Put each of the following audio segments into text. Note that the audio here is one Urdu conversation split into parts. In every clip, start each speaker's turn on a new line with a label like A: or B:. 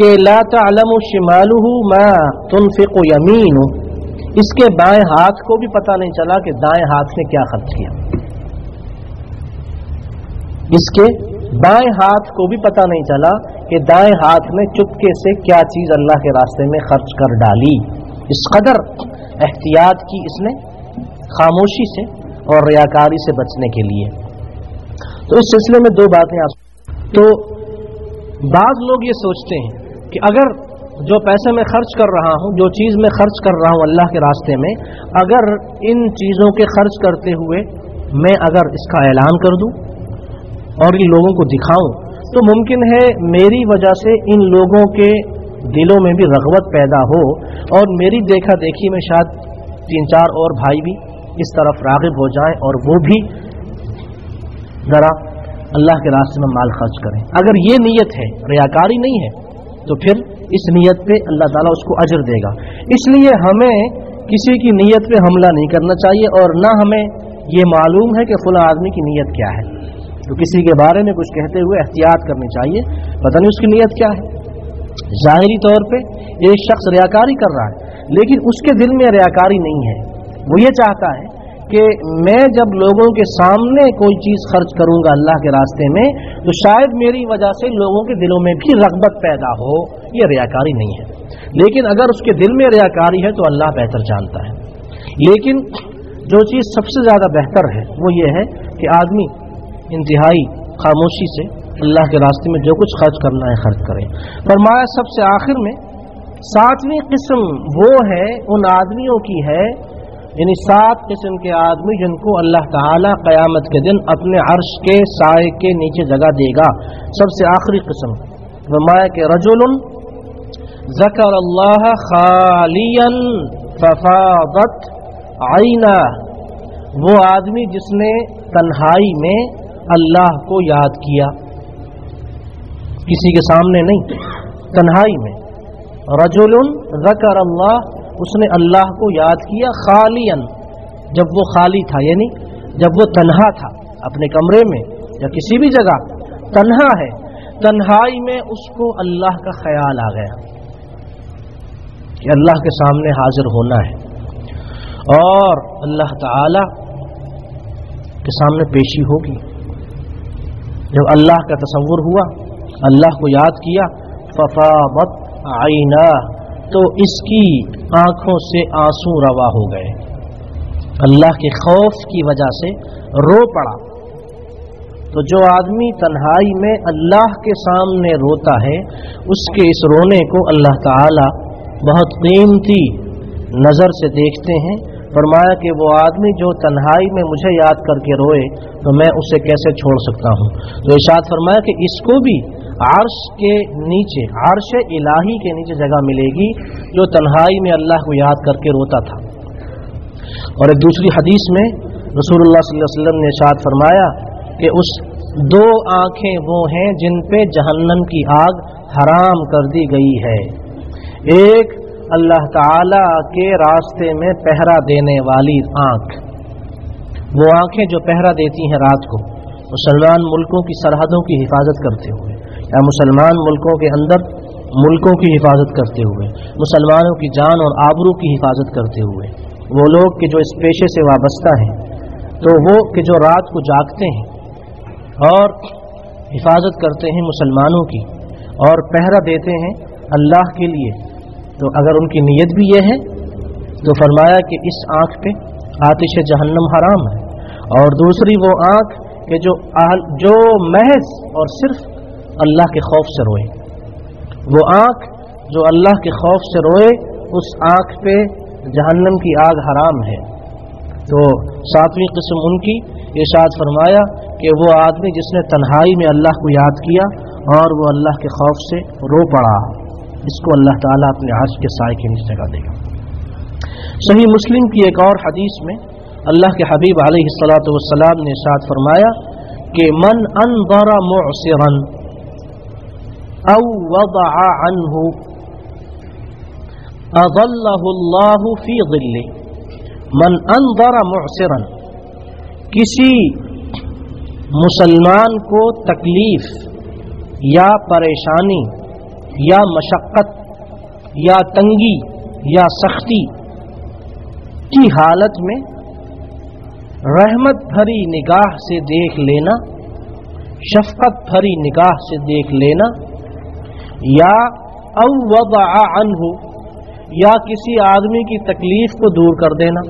A: کہ لا تعلم شمالہ ما تنفق یمینہ، اس کے بائیں ہاتھ کو بھی پتہ نہیں چلا کہ دائیں ہاتھ نے کیا خرچ کیا، اس کے بائیں ہاتھ کو بھی پتہ نہیں چلا کہ دائیں ہاتھ نے چپکے سے کیا چیز اللہ کے راستے میں خرچ کر ڈالی۔ اس قدر احتیاط کی اس نے خاموشی سے اور ریاکاری سے بچنے کے لیے۔ تو اس سلسلے میں دو باتیں تو بعض لوگ یہ سوچتے ہیں کہ اگر جو پیسے میں خرچ کر رہا ہوں، جو چیز میں خرچ کر رہا ہوں اللہ کے راستے میں، اگر ان چیزوں کے خرچ کرتے ہوئے میں اگر اس کا اعلان کر دوں اور ان لوگوں کو دکھاؤں تو ممکن ہے میری وجہ سے ان لوگوں کے دلوں میں بھی رغبت پیدا ہو اور میری دیکھا دیکھی میں شاید 3-4 اور بھائی بھی اس طرف راغب ہو جائیں اور وہ بھی ذرا اللہ کے راستے میں مال خرچ کریں۔ اگر یہ نیت ہے، ریاکاری نہیں ہے، تو پھر اس نیت پہ اللہ تعالیٰ اس کو اجر دے گا۔ اس لیے ہمیں کسی کی نیت پہ حملہ نہیں کرنا چاہیے اور نہ ہمیں یہ معلوم ہے کہ فلاں آدمی کی نیت کیا ہے، تو کسی کے بارے میں کچھ کہتے ہوئے احتیاط کرنی چاہیے، پتہ نہیں اس کی نیت کیا ہے۔ ظاہری طور پہ ایک شخص ریاکاری کر رہا ہے لیکن اس کے دل میں ریاکاری نہیں ہے، وہ یہ چاہتا ہے کہ میں جب لوگوں کے سامنے کوئی چیز خرچ کروں گا اللہ کے راستے میں تو شاید میری وجہ سے لوگوں کے دلوں میں بھی رغبت پیدا ہو، یہ ریاکاری نہیں ہے۔ لیکن اگر اس کے دل میں ریاکاری ہے تو اللہ بہتر جانتا ہے۔ لیکن جو چیز سب سے زیادہ بہتر ہے وہ یہ ہے کہ آدمی انتہائی خاموشی سے اللہ کے راستے میں جو کچھ خرچ کرنا ہے خرچ کریں۔ فرمایا سب سے آخر میں 7ویں قسم وہ ہے ان آدمیوں کی ہے، یعنی 7 قسم کے آدمی جن کو اللہ تعالیٰ قیامت کے دن اپنے عرش کے سائے کے نیچے جگہ دے گا۔ سب سے آخری قسم فرمایا کہ رجل ذکر اللہ خالیا ففاضت عینہ، وہ آدمی جس نے تنہائی میں اللہ کو یاد کیا، کسی کے سامنے نہیں، تنہائی میں۔ رجل ذکر اللہ، اس نے اللہ کو یاد کیا خالیا، جب وہ خالی تھا، یعنی جب وہ تنہا تھا اپنے کمرے میں یا کسی بھی جگہ تنہا ہے، تنہائی میں اس کو اللہ کا خیال آ گیا کہ اللہ کے سامنے حاضر ہونا ہے اور اللہ تعالی کے سامنے پیشی ہوگی۔ جب اللہ کا تصور ہوا، اللہ کو یاد کیا، ففاضت عینہ، تو اس کی آنکھوں سے آنسو روا ہو گئے، اللہ کے خوف کی وجہ سے رو پڑا۔ تو جو آدمی تنہائی میں اللہ کے سامنے روتا ہے اس کے اس رونے کو اللہ تعالی بہت قیمتی نظر سے دیکھتے ہیں۔ فرمایا کہ وہ آدمی جو تنہائی میں مجھے یاد کر کے روئے تو میں اسے کیسے چھوڑ سکتا ہوں۔ تو ارشاد فرمایا کہ اس کو بھی عرش کے نیچے، عرش الہی کے نیچے جگہ ملے گی جو تنہائی میں اللہ کو یاد کر کے روتا تھا۔ اور ایک دوسری حدیث میں رسول اللہ صلی اللہ علیہ وسلم نے ارشاد فرمایا کہ اس 2 آنکھیں وہ ہیں جن پہ جہنم کی آگ حرام کر دی گئی ہے۔ ایک اللہ تعالی کے راستے میں پہرا دینے والی آنکھ، وہ آنکھیں جو پہرا دیتی ہیں رات کو مسلمان ملکوں کی سرحدوں کی حفاظت کرتے ہوئے یا مسلمان ملکوں کے اندر ملکوں کی حفاظت کرتے ہوئے، مسلمانوں کی جان اور آبرو کی حفاظت کرتے ہوئے، وہ لوگ کہ جو اس پیشے سے وابستہ ہیں، تو وہ کہ جو رات کو جاگتے ہیں اور حفاظت کرتے ہیں مسلمانوں کی اور پہرا دیتے ہیں اللہ کے لیے، تو اگر ان کی نیت بھی یہ ہے تو فرمایا کہ اس آنکھ پہ آتش جہنم حرام ہے۔ اور دوسری وہ آنکھ کہ جو محض اور صرف اللہ کے خوف سے روئے، وہ آنکھ جو اللہ کے خوف سے روئے، اس آنکھ پہ جہنم کی آگ حرام ہے۔ تو 7ویں قسم ان کی ارشاد فرمایا کہ وہ آدمی جس نے تنہائی میں اللہ کو یاد کیا اور وہ اللہ کے خوف سے رو پڑا، اس کو اللہ تعالیٰ اپنے عرش کے سائے کے نیچے جگہ دے گا۔ صحیح مسلم کی ایک اور حدیث میں اللہ کے حبیب علیہ الصلاۃ والسلام نے ارشاد فرمایا کہ من انظر معسرا او وضع عنه اظلہ اللہ فی ظلہ۔ من انظر معسرا، کسی مسلمان کو تکلیف یا پریشانی یا مشقت یا تنگی یا سختی کی حالت میں رحمت بھری نگاہ سے دیکھ لینا، شفقت بھری نگاہ سے دیکھ لینا، یا او وضع عنہ، یا کسی آدمی کی تکلیف کو دور کر دینا،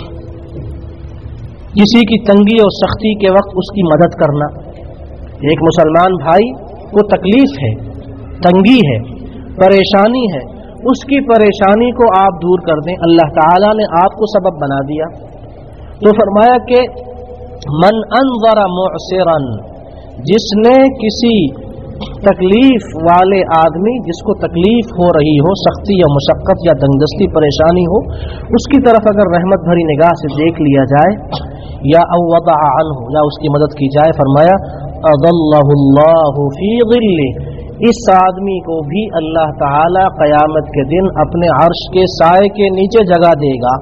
A: کسی کی تنگی اور سختی کے وقت اس کی مدد کرنا۔ ایک مسلمان بھائی کو تکلیف ہے، تنگی ہے، پریشانی ہے، اس کی پریشانی کو آپ دور کر دیں۔ اللہ تعالیٰ نے آپ کو سبب بنا دیا، تو فرمایا کہ من انظر معسرا، جس نے کسی تکلیف والے آدمی، جس کو تکلیف ہو رہی ہو، سختی یا مشقت یا تنگدستی پریشانی ہو، اس کی طرف اگر رحمت بھری نگاہ سے دیکھ لیا جائے، یا او وضع عنہ، یا اس کی مدد کی جائے، فرمایا اظلہ اللہ فی ظلہ، اس آدمی کو بھی اللہ تعالی قیامت کے دن اپنے عرش کے سائے کے نیچے جگہ دے گا۔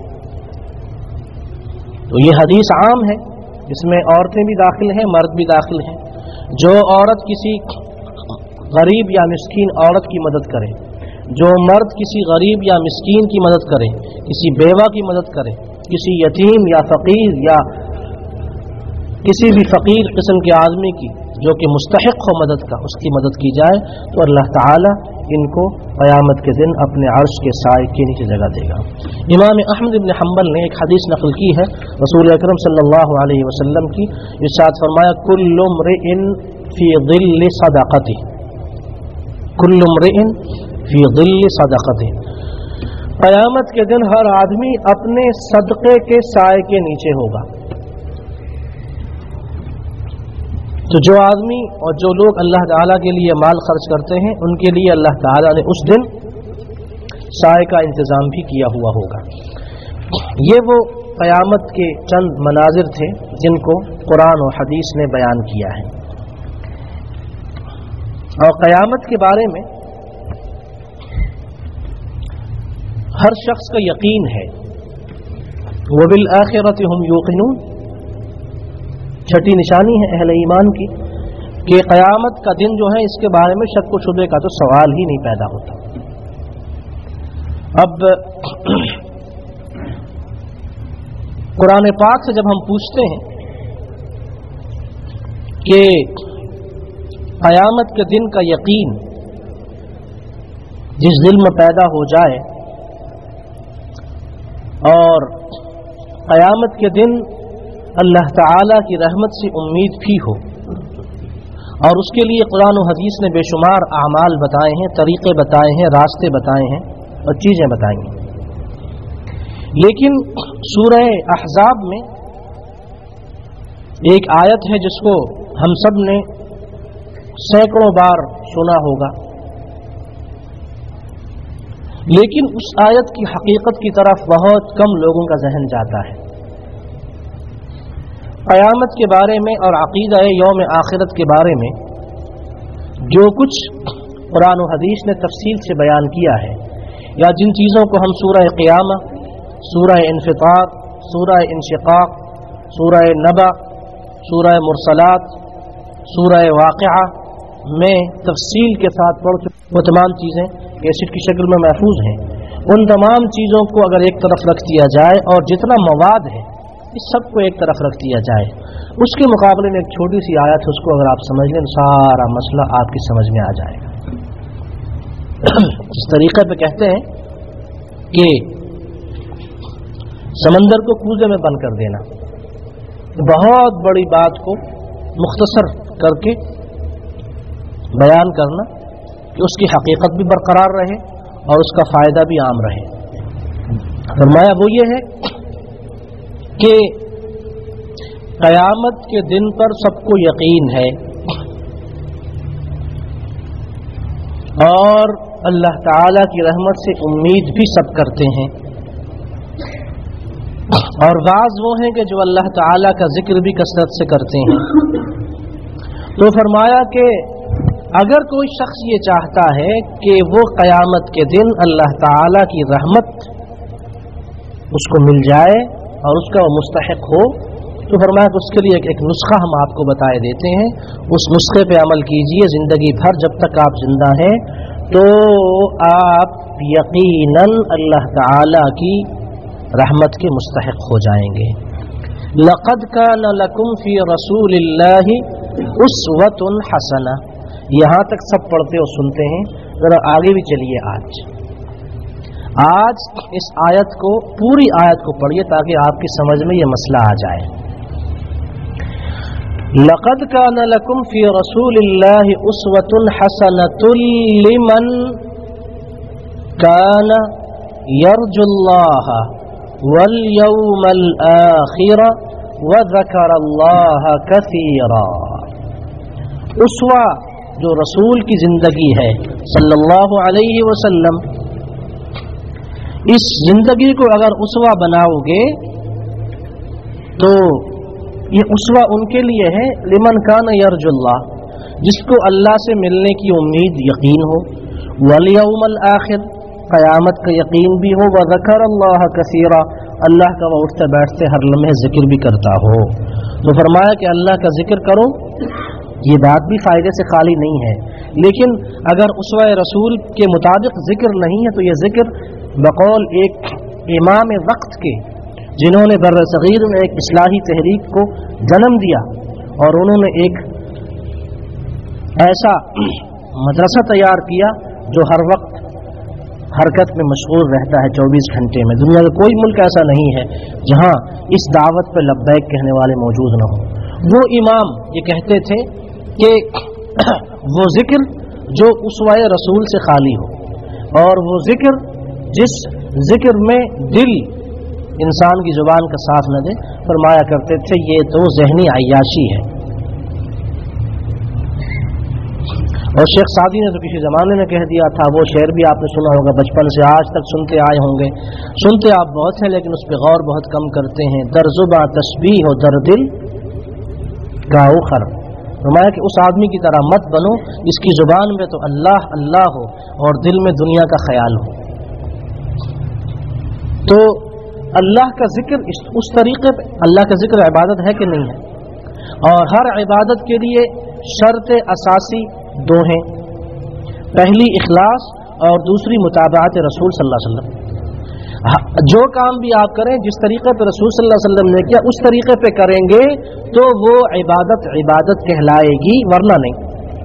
A: تو یہ حدیث عام ہے، اس میں عورتیں بھی داخل ہیں، مرد بھی داخل ہیں۔ جو عورت کسی غریب یا مسکین عورت کی مدد کرے، جو مرد کسی غریب یا مسکین کی مدد کرے، کسی بیوہ کی مدد کرے، کسی یتیم یا فقیر یا کسی بھی فقیر قسم کے آدمی کی جو کہ مستحق ہو مدد کا، اس کی مدد کی جائے، تو اللہ تعالی ان کو قیامت کے دن اپنے عرش کے سائے کے نیچے جگہ دے گا۔ امام احمد بن حنبل نے ایک حدیث نقل کی ہے رسول اکرم صلی اللہ علیہ وسلم کی، ارشاد فرمایا کل امرئ فی ظل صدقتہ، کل امرئ فی ظل صدقتہ، قیامت کے دن ہر آدمی اپنے صدقے کے سائے کے نیچے ہوگا۔ تو جو آدمی اور جو لوگ اللہ تعالیٰ کے لیے مال خرچ کرتے ہیں، ان کے لیے اللہ تعالیٰ نے اس دن سائے کا انتظام بھی کیا ہوا ہوگا۔ یہ وہ قیامت کے چند مناظر تھے جن کو قرآن و حدیث نے بیان کیا ہے۔ اور قیامت کے بارے میں ہر شخص کا یقین ہے، وَبِالْآخِرَةِ هُمْ يُوقِنُونَ، چھٹی نشانی ہے اہل ایمان کی کہ قیامت کا دن جو ہے اس کے بارے میں شک و شبے کا تو سوال ہی نہیں پیدا ہوتا۔ اب قرآن پاک سے جب ہم پوچھتے ہیں کہ قیامت کے دن کا یقین جس دل میں پیدا ہو جائے اور قیامت کے دن اللہ تعالیٰ کی رحمت سے امید بھی ہو، اور اس کے لیے قرآن و حدیث نے بے شمار اعمال بتائے ہیں، طریقے بتائے ہیں، راستے بتائے ہیں اور چیزیں بتائیں ہیں، لیکن سورہ احزاب میں ایک آیت ہے جس کو ہم سب نے سینکڑوں بار سنا ہوگا، لیکن اس آیت کی حقیقت کی طرف بہت کم لوگوں کا ذہن جاتا ہے۔ قیامت کے بارے میں اور عقیدہ یوم آخرت کے بارے میں جو کچھ قرآن و حدیث نے تفصیل سے بیان کیا ہے، یا جن چیزوں کو ہم سورہ قیامہ، سورہ انفطار، سورہ انشقاق، سورہ نبأ، سورہ مرسلات، سورہ واقعہ میں تفصیل کے ساتھ پڑھ چکے، وہ تمام چیزیں کیسٹ کی شکل میں محفوظ ہیں۔ ان تمام چیزوں کو اگر ایک طرف رکھ دیا جائے اور جتنا مواد ہے اس سب کو ایک طرف رکھ دیا جائے، اس کے مقابلے میں ایک چھوٹی سی آیت ہے، اس کو اگر آپ سمجھ لیں سارا مسئلہ آپ کی سمجھ میں آ جائے گا۔ اس طریقے پہ کہتے ہیں کہ سمندر کو کوزے میں بند کر دینا، بہت بڑی بات کو مختصر کر کے بیان کرنا کہ اس کی حقیقت بھی برقرار رہے اور اس کا فائدہ بھی عام رہے۔ فرمایا وہ یہ ہے کہ قیامت کے دن پر سب کو یقین ہے اور اللہ تعالی کی رحمت سے امید بھی سب کرتے ہیں، اور بعض وہ ہیں کہ جو اللہ تعالی کا ذکر بھی کثرت سے کرتے ہیں۔ تو فرمایا کہ اگر کوئی شخص یہ چاہتا ہے کہ وہ قیامت کے دن اللہ تعالی کی رحمت اس کو مل جائے اور اس کا وہ مستحق ہو، تو فرمایا کہ اس کے لیے ایک نسخہ ہم آپ کو بتائے دیتے ہیں، اس نسخے پہ عمل کیجئے زندگی بھر جب تک آپ زندہ ہیں، تو آپ یقیناً اللہ تعالی کی رحمت کے مستحق ہو جائیں گے. لقد کان لکم فی رسول اللہ اسوۃ حسنہ. یہاں تک سب پڑھتے اور سنتے ہیں، ذرا آگے بھی چلیے. آج اس آیت کو، پوری آیت کو پڑھیے تاکہ آپ کی سمجھ میں یہ مسئلہ آ جائے. لقد کان لکم فی رسول اللہ اسوۃ حسنۃ لمن کان یرجو اللہ والیوم الآخر وذکر اللہ کثیرا. اسوہ جو رسول کی زندگی ہے صلی اللہ علیہ وسلم، اس زندگی کو اگر اسوہ بناؤ گے تو یہ اسوہ ان کے لیے ہے لمن کان یرجو اللہ، جس کو اللہ سے ملنے کی امید یقین ہو، والیوم الآخر قیامت کا یقین بھی ہو، وذکر اللہ کثیرا اللہ کا وہ اٹھتے بیٹھتے ہر لمحے ذکر بھی کرتا ہو. تو فرمایا کہ اللہ کا ذکر کرو. یہ بات بھی فائدے سے خالی نہیں ہے، لیکن اگر اسوہ رسول کے مطابق ذکر نہیں ہے تو یہ ذکر بقول ایک امام وقت کے، جنہوں نے بر صغیر میں ایک اصلاحی تحریک کو جنم دیا اور انہوں نے ایک ایسا مدرسہ تیار کیا جو ہر وقت حرکت میں مشغول رہتا ہے 24 گھنٹے میں. دنیا کا کوئی ملک ایسا نہیں ہے جہاں اس دعوت پہ لبیک کہنے والے موجود نہ ہوں. وہ امام یہ کہتے تھے کہ وہ ذکر جو اسوہ رسول سے خالی ہو، اور وہ ذکر جس ذکر میں دل انسان کی زبان کا ساتھ نہ دے، فرمایا کرتے تھے یہ تو ذہنی عیاشی ہے. اور شیخ سعدی نے تو کسی زمانے میں کہہ دیا تھا، وہ شعر بھی آپ نے سنا ہوگا، بچپن سے آج تک سنتے آئے ہوں گے. سنتے آپ بہت ہیں لیکن اس پہ غور بہت کم کرتے ہیں. در زباں تسبیح ہو در دل گاؤ خر. فرمایا کہ اس آدمی کی طرح مت بنو جس کی زبان میں تو اللہ اللہ ہو اور دل میں دنیا کا خیال ہو. تو اللہ کا ذکر اس طریقے پہ، اللہ کا ذکر عبادت ہے کہ نہیں ہے، اور ہر عبادت کے لیے شرط اساسی دو ہیں، پہلی اخلاص اور دوسری متابعت رسول صلی اللہ علیہ وسلم. جو کام بھی آپ کریں جس طریقے پہ رسول صلی اللہ علیہ وسلم نے کیا اس طریقے پہ کریں گے تو وہ عبادت کہلائے گی، ورنہ نہیں.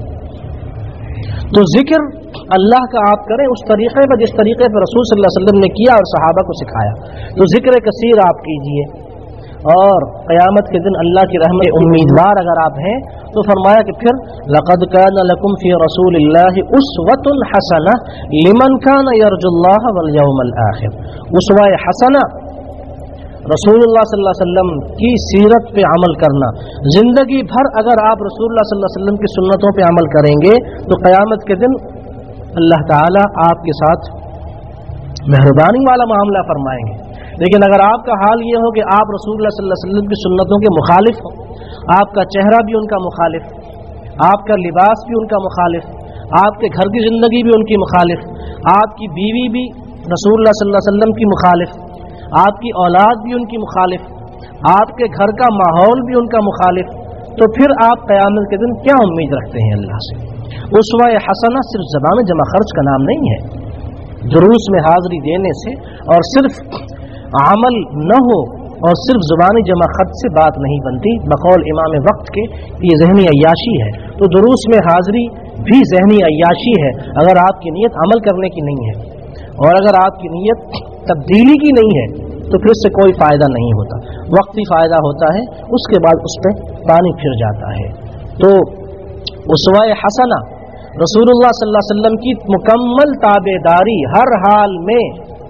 A: تو ذکر اللہ کا آپ کریں اس طریقے پہ جس طریقے پہ رسول صلی اللہ علیہ وسلم نے کیا اور صحابہ کو سکھایا. تو ذکر کثیر آپ کیجئے، اور قیامت کے دن اللہ کی رحمت امیدوار اگر آپ ہیں تو فرمایا کہ پھر لقد کان لکم فی رسول اللہ اسوۃ حسنہ لمن کان یرجو اللہ والیوم الآخر. اسوہ حسنہ رسول اللہ صلی اللہ علیہ وسلم کی سیرت پہ عمل کرنا. زندگی بھر اگر آپ رسول اللہ صلی اللہ علیہ وسلم کی سنتوں پہ عمل کریں گے تو قیامت کے دن اللہ تعالی آپ کے ساتھ مہربانی والا معاملہ فرمائیں گے. لیکن اگر آپ کا حال یہ ہو کہ آپ رسول اللہ صلی اللہ علیہ وسلم کی سنتوں کے مخالف ہو، آپ کا چہرہ بھی ان کا مخالف، آپ کا لباس بھی ان کا مخالف، آپ کے گھر کی زندگی بھی ان کی مخالف، آپ کی بیوی بھی رسول اللہ صلی اللہ علیہ وسلم کی مخالف، آپ کی اولاد بھی ان کی مخالف، آپ کے گھر کا ماحول بھی ان کا مخالف، تو پھر آپ قیامت کے دن کیا امید رکھتے ہیں اللہ سے؟ اسوہ حسنہ صرف زبان جمع خرچ کا نام نہیں ہے. دروس میں حاضری دینے سے اور صرف عمل نہ ہو اور صرف زبانی جمع خط سے بات نہیں بنتی. بقول امام وقت کے یہ ذہنی عیاشی ہے. تو دروس میں حاضری بھی ذہنی عیاشی ہے اگر آپ کی نیت عمل کرنے کی نہیں ہے، اور اگر آپ کی نیت تبدیلی کی نہیں ہے تو پھر اس سے کوئی فائدہ نہیں ہوتا. وقتی فائدہ ہوتا ہے، اس کے بعد اس پہ پانی پھر جاتا ہے. تو اسوہ حسنہ رسول اللہ صلی اللہ علیہ وسلم کی مکمل تابعداری ہر حال میں،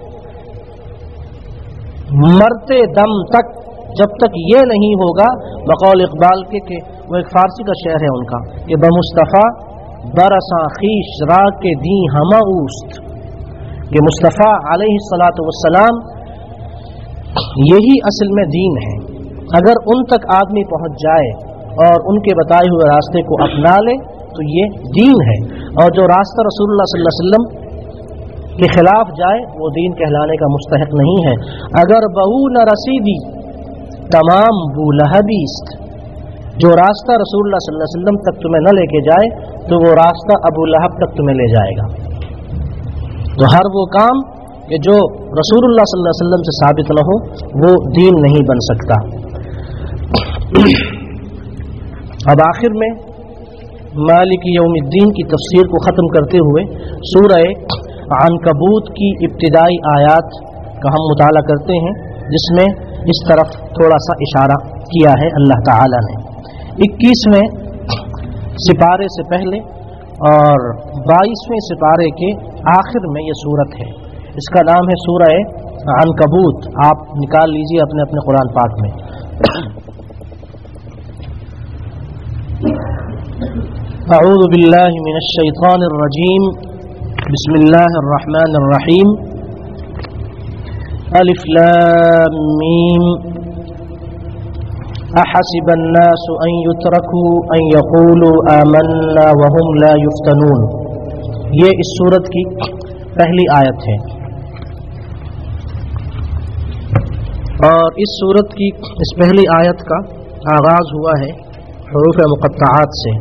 A: مرتے دم تک، جب تک یہ نہیں ہوگا. بقول اقبال کے کہ وہ ایک فارسی کا شعر ہے ان کا کہ بمصطفیٰ برساں خیش را کے دیں ہمہ اوست، کہ مصطفیٰ علیہ الصلاۃ والسلام یہی اصل میں دین ہے. اگر ان تک آدمی پہنچ جائے اور ان کے بتائے ہوئے راستے کو اپنا لے تو یہ دین ہے، اور جو راستہ رسول اللہ صلی اللہ علیہ وسلم کے خلاف جائے وہ دین کہلانے کا مستحق نہیں ہے. اگر بہو نہ رسیدی تمام بو لہبیست، جو راستہ رسول اللہ صلی اللہ علیہ وسلم تک تمہیں نہ لے کے جائے تو وہ راستہ ابو لہب تک تمہیں لے جائے گا. تو ہر وہ کام کہ جو رسول اللہ صلی اللہ علیہ وسلم سے ثابت نہ ہو وہ دین نہیں بن سکتا۔ اب آخر میں مالک یوم الدین کی تفسیر کو ختم کرتے ہوئے سورہ عنکبوت کی ابتدائی آیات کا ہم مطالعہ کرتے ہیں، جس میں اس طرف تھوڑا سا اشارہ کیا ہے اللہ تعالی نے۔ 21ویں سپارے سے پہلے اور 22ویں سپارے کے آخر میں یہ سورت ہے، اس کا نام ہے سورہ عنکبوت۔ آپ نکال لیجئے اپنے اپنے قرآن پاک میں۔ اعوذ باللہ من الشیطان الرجیم، بسم اللہ الرحمن الرحیم، الف لام میم، احسب الناس ان يتركوا ان يقولوا آمنا وهم لا يفتنون۔ یہ اس سورت کی پہلی آیت ہے، اور اس سورت کی اس پہلی آیت کا آغاز ہوا ہے حروف مقطعات سے۔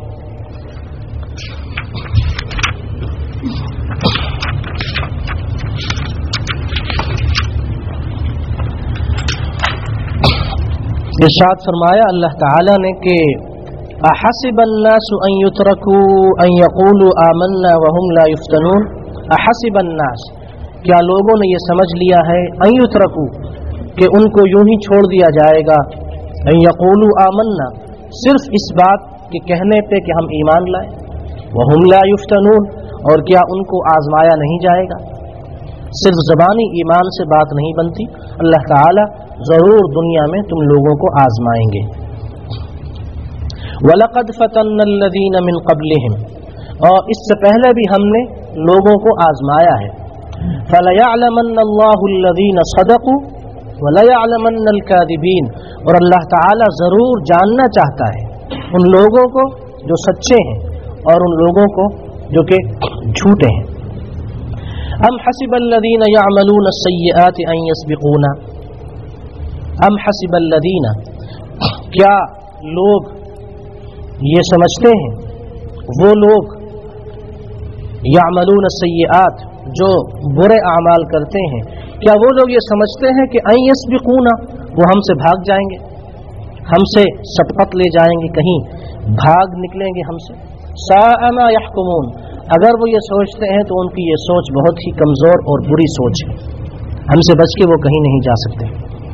A: ارشاد فرمایا اللہ تعالی نے کہ احسب الناس ان يتركوا ان يقولوا آمنا وهم لا يفتنون۔ احسب الناس، کیا لوگوں نے یہ سمجھ لیا ہے ان يتركوا کہ ان کو یوں ہی چھوڑ دیا جائے گا، ان يقولوا آمنا صرف اس بات کے کہنے پہ کہ ہم ایمان لائے، وهم لا يفتنون اور کیا ان کو آزمایا نہیں جائے گا؟ صرف زبانی ایمان سے بات نہیں بنتی، اللہ تعالی ضرور دنیا میں تم لوگوں کو آزمائیں گے۔ وَلَقَدْ فَتَنَّا الَّذِينَ مِن قَبْلِهِمْ، اور اس سے پہلے بھی ہم نے لوگوں کو آزمایا ہے۔ فَلَيَعْلَمَنَّ اللَّهُ الَّذِينَ صَدَقُوا وَلَيَعْلَمَنَّ الْكَاذِبِينَ، اور اللہ تعالی ضرور جاننا چاہتا ہے ان لوگوں کو جو سچے ہیں اور ان لوگوں کو جو کہ جھوٹے ہیں۔ ام حسب الذین یعملون السیئات ان یسبقونا، ام حسب الذین، کیا لوگ یہ سمجھتے ہیں، وہ لوگ یعملون السیئات جو برے اعمال کرتے ہیں، کیا وہ لوگ یہ سمجھتے ہیں کہ ان یسبقونا وہ ہم سے بھاگ جائیں گے، ہم سے سبقت لے جائیں گے، کہیں بھاگ نکلیں گے ہم سے؟ ساء ما یحکمون، اگر وہ یہ سوچتے ہیں تو ان کی یہ سوچ بہت ہی کمزور اور بری سوچ ہے، ہم سے بچ کے وہ کہیں نہیں جا سکتے۔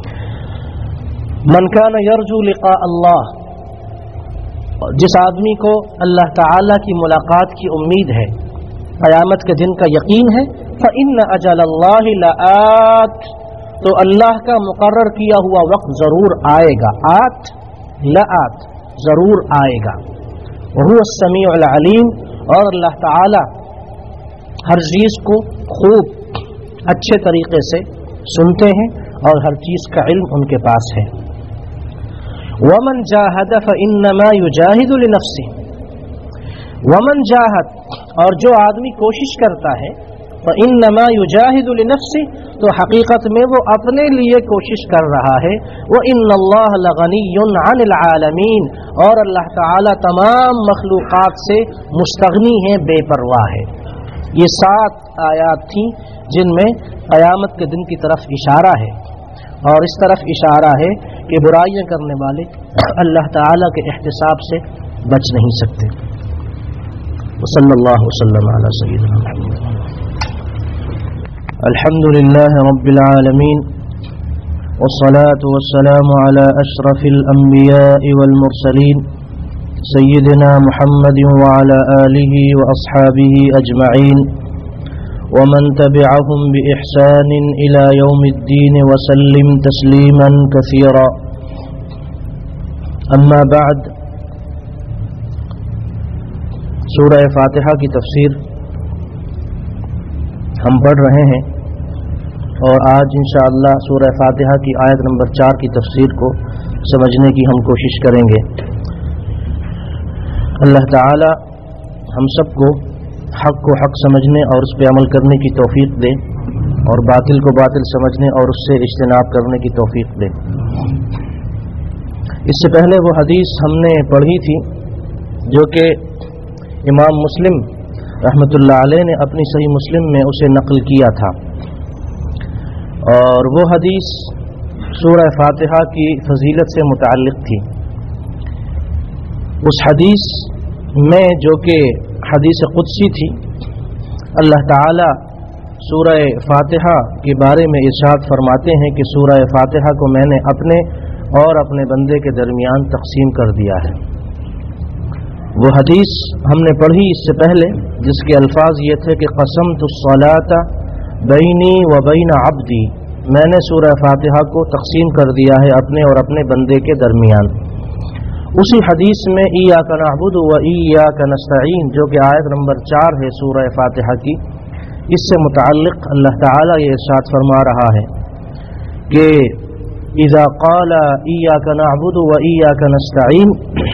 A: من کان یرجو لقاء اللہ، جس آدمی کو اللہ تعالی کی ملاقات کی امید ہے، قیامت کے دن کا یقین ہے، فإن اجل اللہ لآت، تو اللہ کا مقرر کیا ہوا وقت ضرور آئے گا، آت لآت ضرور آئے گا، وہو السمیع العلیم، اور اللہ تعالی ہر چیز کو خوب اچھے طریقے سے سنتے ہیں اور ہر چیز کا علم ان کے پاس ہے۔ ومن جاہد فإنما یجاہد لنفسہ، ومن جاہد، اور جو آدمی کوشش کرتا ہے، فإنما یجاہد لنفسہ، تو حقیقت میں وہ اپنے لیے کوشش کر رہا ہے۔ وإن اللہ لغنی عن العالمین، اور اللہ تعالی تمام مخلوقات سے مستغنی ہے، بے پرواہ ہے۔ یہ 7 آیات تھیں جن میں قیامت کے دن کی طرف اشارہ ہے، اور اس طرف اشارہ ہے کہ برائیاں کرنے والے اللہ تعالی کے احتساب سے بچ نہیں سکتے۔ وصلی اللہ وسلم علی سیدنا محمد۔ الحمد لله رب العالمين، والصلاة والسلام على أشرف الأنبياء والمرسلين سيدنا محمد وعلى آله وأصحابه أجمعين، ومن تبعهم بإحسان إلى يوم الدين وسلم تسليما كثيرا۔ أما بعد، سورہ فاتحہ کی تفسیر ہم پڑھ رہے ہیں، اور آج انشاءاللہ سورہ فاتحہ کی آیت نمبر 4 کی تفسیر کو سمجھنے کی ہم کوشش کریں گے۔ اللہ تعالی ہم سب کو حق کو حق سمجھنے اور اس پہ عمل کرنے کی توفیق دے، اور باطل کو باطل سمجھنے اور اس سے اجتناب کرنے کی توفیق دے۔ اس سے پہلے وہ حدیث ہم نے پڑھی تھی جو کہ امام مسلم रहमत उल्लाह अलैह ने अपनी सही मुस्लिम में उसे नकल किया था, और वो हदीस सूरह फातिहा की फजीलत से मुताल्लिक़ थी। उस हदीस में, जो कि हदीस क़ुदसी थी, अल्लाह ताला सूरह फातिहा के बारे में इरशाद फरमाते हैं कि सूरह फातिहा को मैंने अपने और अपने बंदे के दरमियान तकसीम कर दिया है। वो हदीस हमने पढ़ी इससे पहले, जिसके अल्फाज ये थे कि क़समतु स्सलाता बैनी व बैन अब्दी, मैंने सूरह फातिहा को तकसीम कर दिया है अपने और अपने बंदे के दरमियान। उसी हदीस में इय्याका नअबुदु व इय्याका नस्तईन, जो कि आयत नंबर 4 है सूरह फातिहा की, इससे मुताल्लिक़ अल्लाह ताला ये इरशाद फरमा रहा है कि इज़ा क़ाला इय्याका नअबुदु व इय्याका नस्तईन,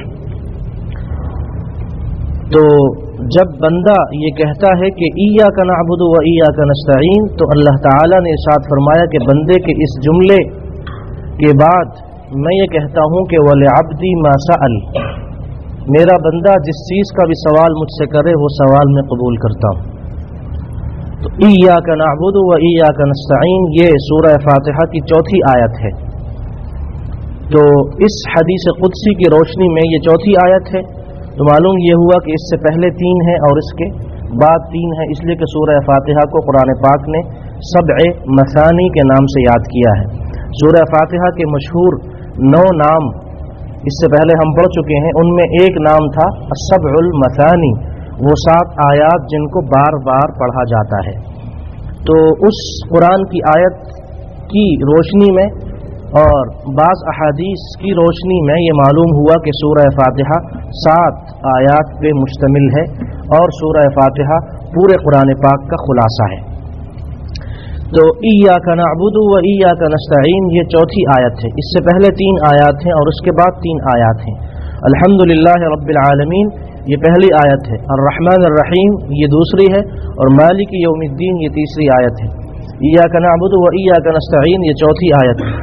A: तो जब बंदा ये कहता है कि इय्याका नअबुदु व इय्याका नस्तईन, तो अल्लाह ताला ने इरशाद फरमाया कि बंदे के इस जुमले के बाद मैं ये कहता हूँ कि वलिअब्दी मा सअल, मेरा बंदा जिस चीज़ का भी सवाल मुझसे करे वो सवाल मैं कबूल करता हूँ। तो इय्याका नअबुदु व इय्याका नस्तईन ये सूरह फातिहा की चौथी आयत है। तो इस हदीस क़ुदसी की रोशनी में ये चौथी आयत है, तो मालूम ये हुआ कि इससे पहले 3 है और इसके बाद 3 है, इसलिए कि सूरह फातिहा को कुरान पाक ने सबअ मसानी के नाम से याद किया है। सूरह फातिहा के मशहूर 9 नाम इससे पहले हम पढ़ चुके हैं, उनमें एक नाम था अस्सबउल मसानी, वो 7 आयात जिनको बार बार पढ़ा जाता है। तो उस कुरान की आयत की रोशनी में और बाज़ अहादीस की रोशनी में ये मालूम हुआ कि सूरह फातिहा 7 आयात पे मुश्तमिल है और सूरह फातिहा पूरे कुरान पाक का खुलासा है। तो इय्याका नअबुदु व इय्याका नस्तईन ये चौथी आयत है। इससे पहले 3 आयत हैं और उसके बाद 3 आयत हैं। अल्हम्दुलिल्लाह रब्बिल आलमीन ये पहली आयत है, अर्रहमान अर्रहीम ये दूसरी है, और मालिक यौमिद्दीन ये तीसरी आयत है। इय्याका नअबुदु व इय्याका नस्तईन ये चौथी आयत है।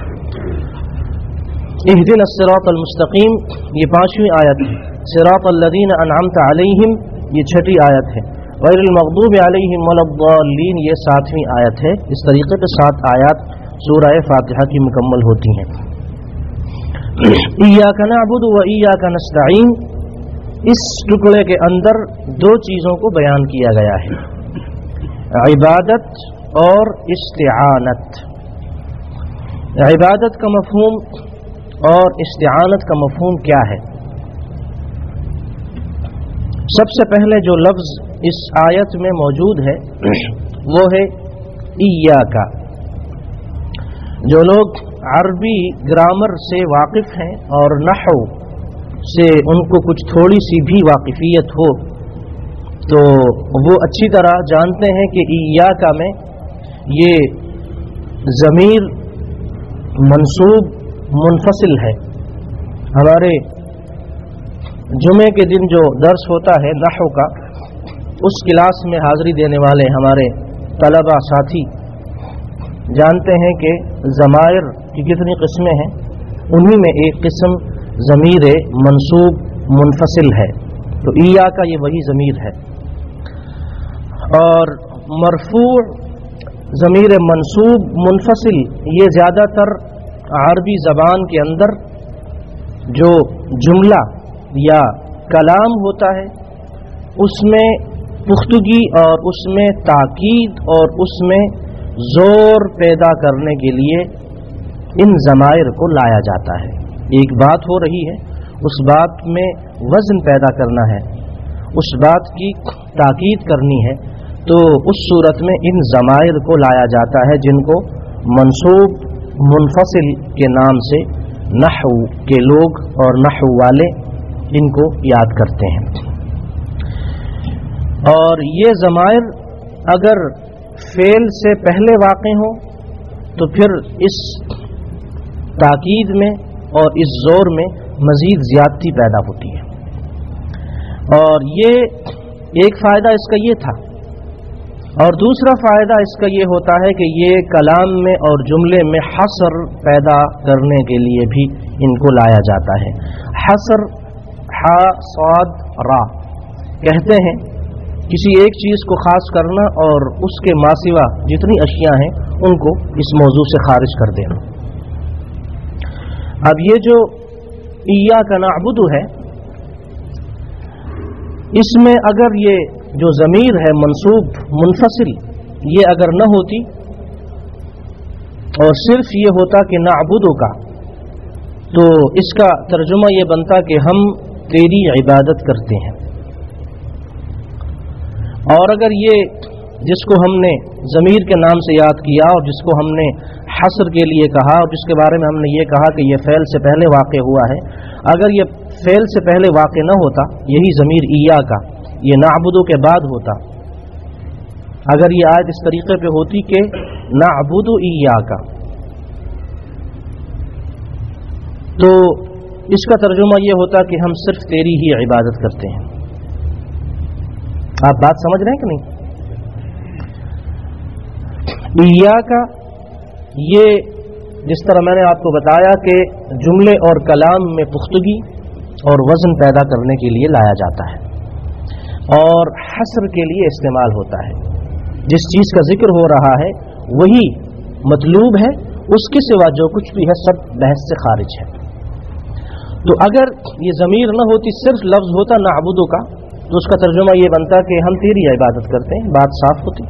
A: इहदिनस सिरातल मुस्तकीम ये 5वीं आयत है। सिरातल लज़ीना अनअमता अलैहिम ये 6ठी आयत है। गैरिल मग़दूबि अलैहिम वलद्दाल्लीन ये 7वीं आयत है। इस तरीके से 7 आयत सूरह फातिहा की मुकम्मल होती हैं। इय्याका नअबुदु व इय्याका नस्तईन, इस टुकड़े के अंदर 2 चीज़ों को बयान किया गया है, इबादत और इस्तिआनत। इबादत का मफ़हूम और इस्तिआनत का मफ़हूम क्या है? सबसे पहले जो लफ्ज़ इस आयत में मौजूद है वो है इय्याका। जो लोग अरबी ग्रामर से वाकिफ़ हैं और नहव से उनको कुछ थोड़ी सी भी वाकिफियत हो, तो वो अच्छी तरह जानते हैं कि इय्याका में ये ज़मीर मंसूब मुनफसिल है। हमारे जुमे के दिन जो दर्स होता है नहव का, उस क्लास में हाज़री देने वाले हमारे तलबा साथी जानते हैं कि ज़माइर की कितनी किस्में हैं। उन्हीं में एक किस्म ज़मीर मंसूब मुनफसिल है, तो इय्याका ये वही ज़मीर है। और मरफू' ज़मीर मंसूब मुनफसिल ये ज़्यादातर अरबी ज़बान के अंदर जो जुमला या कलाम होता है उसमें पुख्तगी और उसमें ताकीद और उसमें ज़ोर पैदा करने के लिए इन ज़माइर को लाया जाता है। एक बात हो रही है, उस बात में वज़न पैदा करना है, उस बात की ताकीद करनी है, तो उस सूरत में इन ज़माइर को लाया जाता है जिनको मंसूब मुनफसिल के नाम से नहव के लोग और नहव वाले इनको याद करते हैं। और ये ज़माइर अगर फ़ेल से पहले वाक़े हो तो फिर इस ताकीद में और इस ज़ोर में मज़ीद ज़्यादती पैदा होती है। और ये एक फ़ायदा इसका ये था, और दूसरा फ़ायदा इसका ये होता है कि ये कलाम में और जुमले में हसर पैदा करने के लिए भी इनको लाया जाता है। हसर हा साद रा कहते हैं किसी एक चीज़ को खास करना और उसके मासिवा जितनी अशिया हैं उनको इस मौजू से खारिज कर देना। अब ये जो इय्याका नअबुदु है, इसमें अगर ये जो ज़मीर है मंसूब मुनफसिल, ये अगर न होती और सिर्फ ये होता कि नअबुदु का, तो इसका तर्जुमा ये बनता कि हम तेरी इबादत करते हैं। और अगर ये जिसको हमने ज़मीर के नाम से याद किया और जिसको हमने हस्र के लिए कहा और जिसके बारे में हमने ये कहा कि ये फ़ेल से पहले वाक़े हुआ है, अगर ये फ़ेल से पहले वाक़े न होता, यही ज़मीर इय्याका ये नअबुदु के बाद होता, अगर ये आयत इस तरीके पे होती कि नअबुदु इय्याका, तो इसका तर्जुमा ये होता कि हम सिर्फ तेरी ही इबादत करते हैं। आप बात समझ रहे हैं कि नहीं? इय्याका ये जिस तरह मैंने आपको बताया कि जुमले और कलाम में पुख्तगी और वज़न पैदा करने के लिए लाया जाता है और हस्र के लिए इस्तेमाल होता है। जिस चीज़ का जिक्र हो रहा है वही मतलूब है, उसके सिवा जो कुछ भी है सब बहस से खारिज है। तो अगर ये ज़मीर न होती, सिर्फ लफ्ज़ होता नअबुदु का, तो उसका तर्जुमा ये बनता कि हम तेरी इबादत करते हैं, बात साफ होती।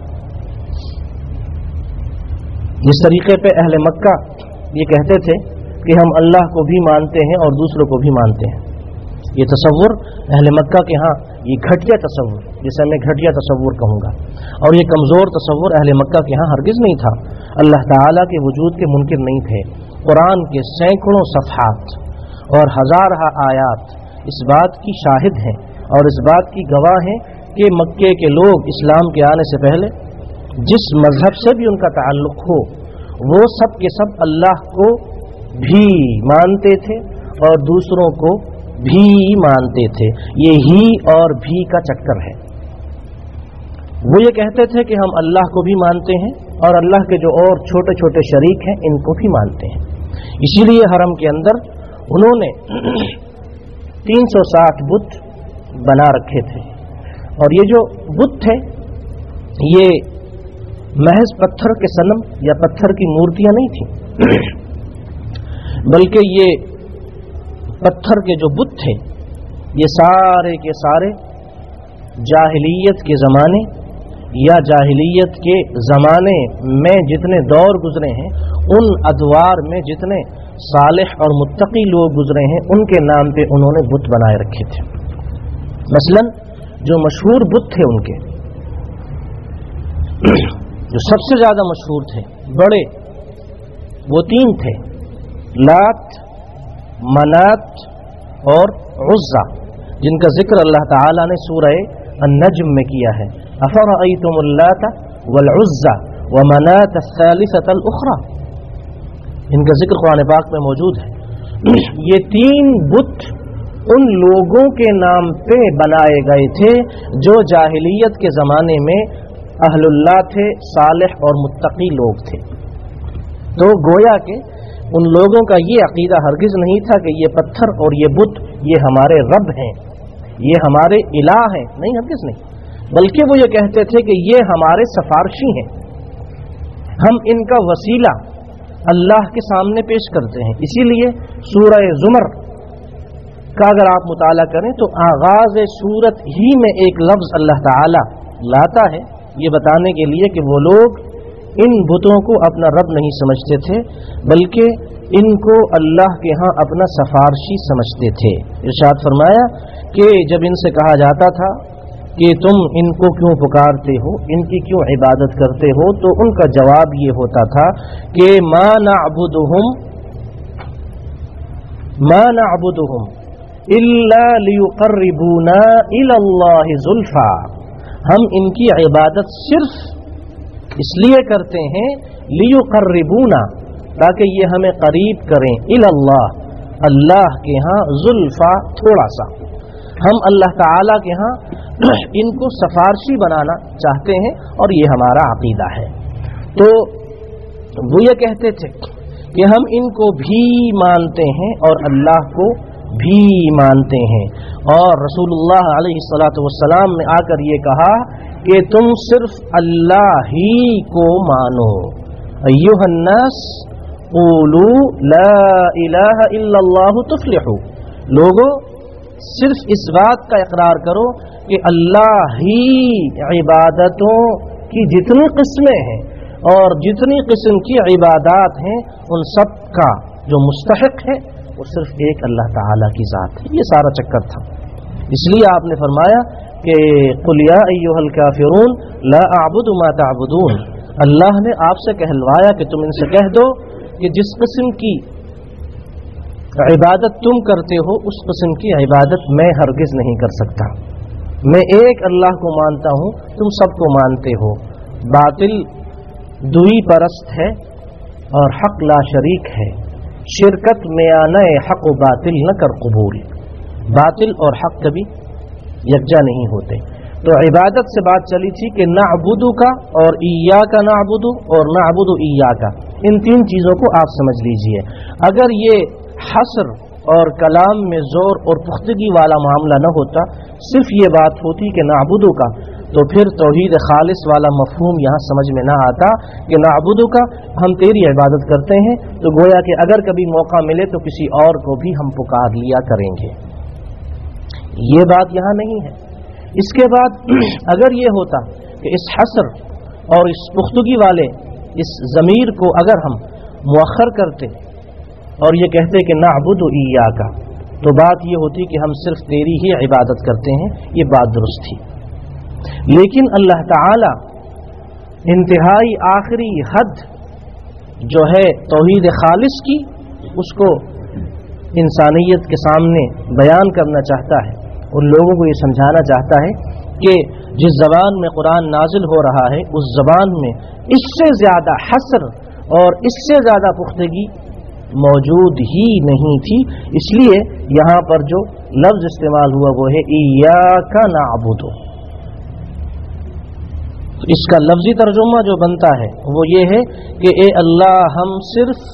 A: जिस तरीके पे अहले मक्का ये कहते थे कि हम अल्लाह को भी मानते हैं और दूसरों को भी मानते हैं, ये तसव्वुर अहले मक्का के यहाँ, ये घटिया तसव्वुर, जिसे मैं घटिया तसव्वुर कहूँगा, और ये कमज़ोर तसव्वुर अहले मक्का के यहाँ हरगिज़ नहीं था। अल्लाह ताला के वजूद के मुनकिर नहीं थे। कुरान के सैकड़ों सफ़हात और हज़ार आयात इस बात की शाहिद हैं और इस बात की गवाह हैं कि मक्के के लोग इस्लाम के आने से पहले जिस मज़हब से भी उनका ताल्लुक़ हो, वो सब के सब अल्लाह को भी मानते थे और दूसरों को भी मानते थे। ये ही और भी का चक्कर है। वो ये कहते थे कि हम अल्लाह को भी मानते हैं और अल्लाह के जो और छोटे छोटे शरीक हैं इनको भी मानते हैं। इसीलिए हरम के अंदर उन्होंने 360 बुत बना रखे थे, और ये जो बुत थे ये महज पत्थर के सनम या पत्थर की मूर्तियां नहीं थी, बल्कि ये पत्थर के जो बुत थे ये सारे के सारे जाहिलियत के ज़माने या जाहिलियत के ज़माने में जितने दौर गुजरे हैं, उन अदवार में जितने सालिह और मुत्तकी लोग गुजरे हैं, उनके नाम पे उन्होंने बुत बनाए रखे थे। मसलन जो मशहूर बुत थे उनके, जो सबसे ज़्यादा मशहूर थे बड़े, वो 3 थे, लात, मनात और उज़्ज़ा, जिनका जिक्र अल्लाह ताला ने सूरह अन-नज्म में किया है। अफ़रअय्तुमुल लात वल उज़्ज़ा व मनात अस-सालिसतल उख़रा, इनका जिक्र कुरान पाक में मौजूद है। ये 3 बुत उन लोगों के नाम पे बनाए गए थे जो जाहिलियत के ज़माने में अहलुल्लाह थे, सालिह और मुत्तकी लोग थे। तो गोया के उन लोगों का ये अकीदा हरगिज़ नहीं था कि ये पत्थर और ये बुत ये हमारे रब हैं, ये हमारे इलाह हैं, नहीं, हरगिज़ नहीं, बल्कि वो ये कहते थे कि ये हमारे सफारशी हैं, हम इनका वसीला अल्लाह के सामने पेश करते हैं। इसीलिए सूरह ज़ुमर का अगर आप मुताला करें तो आगाज़ सूरत ही में एक लफ्ज़ अल्लाह ताला लाता है ये बताने के लिए कि वो लोग इन बुतों को अपना रब नहीं समझते थे, बल्कि इनको अल्लाह के यहाँ अपना सफारशी समझते थे। इरशाद फरमाया कि जब इनसे कहा जाता था कि तुम इनको क्यों पुकारते हो, इनकी क्यों इबादत करते हो, तो उनका जवाब ये होता था कि मा नअबुदुहुम इल्ला लियुक़र्रिबूना इलल्लाहि ज़ुल्फ़ा, हम इनकी इबादत सिर्फ इसलिए करते हैं लियुक़र्रिबूना, ताकि ये हमें करीब करें, इलल्लाह, अल्लाह के यहाँ, ज़ुल्फ़ा, थोड़ा सा, हम अल्लाह ताला के यहाँ इनको सफारशी बनाना चाहते हैं और ये हमारा अकीदा है। तो वो ये कहते थे कि हम इनको भी मानते हैं और अल्लाह को بھی مانتے ہیں. اور رسولullah ﷺ نے آ کر یہ کہا کہ تم صرف اللہ ہی کو مانو. ایھا الناس قولوا لا الہ الا اللہ تفلحوا. لوگوں صرف اس بات کا اقرار کرو کہ اللہ ہی عبادتوں کی جتنی قسمیں ہیں اور جتنی قسم کی عبادات ہیں ان سب کا جو مستحق ہے وہ صرف ایک اللہ تعالی کی ذات ہے. یہ سارا چکر تھا. اس لیے آپ نے فرمایا کہ قل یا ایھا الکافرون لا اعبد ما تعبدون. اللہ نے آپ سے کہلوایا کہ تم ان سے کہہ دو کہ جس قسم کی عبادت تم کرتے ہو اس قسم کی عبادت میں ہرگز نہیں کر سکتا. میں ایک اللہ کو مانتا ہوں, تم سب کو مانتے ہو. باطل دوئی پرست ہے اور حق لا شریک ہے. شرکت میانہ حق و باطل نہ کر قبول. باطل اور حق کبھی یکجا نہیں ہوتے. تو عبادت سے بات چلی تھی کہ نعبدو کا اور ایاک نعبدو اور نعبدو ایاک, ان تین چیزوں کو آپ سمجھ لیجئے. اگر یہ حصر اور کلام میں زور اور پختگی والا معاملہ نہ ہوتا, صرف یہ بات ہوتی کہ نعبدو کا, تو پھر توحید خالص والا مفہوم یہاں سمجھ میں نہ آتا کہ نعبدو کا ہم تیری عبادت کرتے ہیں, تو گویا کہ اگر کبھی موقع ملے تو کسی اور کو بھی ہم پکار لیا کریں گے. یہ بات یہاں نہیں ہے. اس کے بعد اگر یہ ہوتا کہ اس حصر اور اس پختگی والے اس ضمیر کو اگر ہم مؤخر کرتے اور یہ کہتے کہ نعبد ایاک, تو بات یہ ہوتی کہ ہم صرف تیری ہی عبادت کرتے ہیں. یہ بات درست تھی. لیکن اللہ تعالی انتہائی آخری حد جو ہے توحید خالص کی, اس کو انسانیت کے سامنے بیان کرنا چاہتا ہے. ان لوگوں کو یہ سمجھانا چاہتا ہے کہ جس زبان میں قرآن نازل ہو رہا ہے اس زبان میں اس سے زیادہ حصر اور اس سے زیادہ پختگی موجود ہی نہیں تھی. اس لیے یہاں پر جو لفظ استعمال ہوا وہ ہے ایاک نعبد. اس کا لفظی ترجمہ جو بنتا ہے وہ یہ ہے کہ اے اللہ ہم صرف